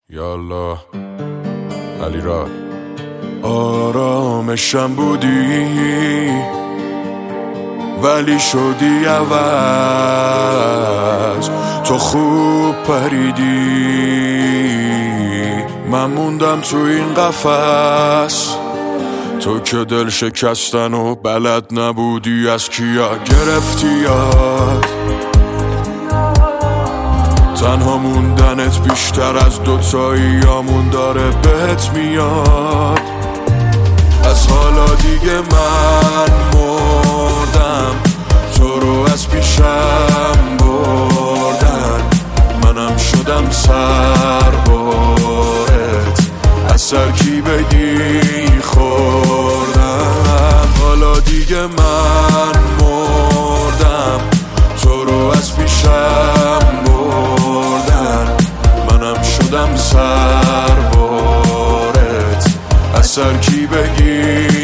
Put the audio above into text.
یالا علی را آرامشم بودی ولی شدی عوض. تو خوب پریدی من موندم تو این قفس. تو که دل شکستن و بلد نبودی از کیا گرفتی یاد. تنها موندنت بیشتر از دوتاییامون داره بهت میاد. از حالا دیگه من مردم، تو رو از پیشم بردن، منم شدم سربارت، از سر کی بگی خوردم. حالا دیگه من مردم، تو رو از پیشم بردن، منم شدم سربارت، از سر کی بگی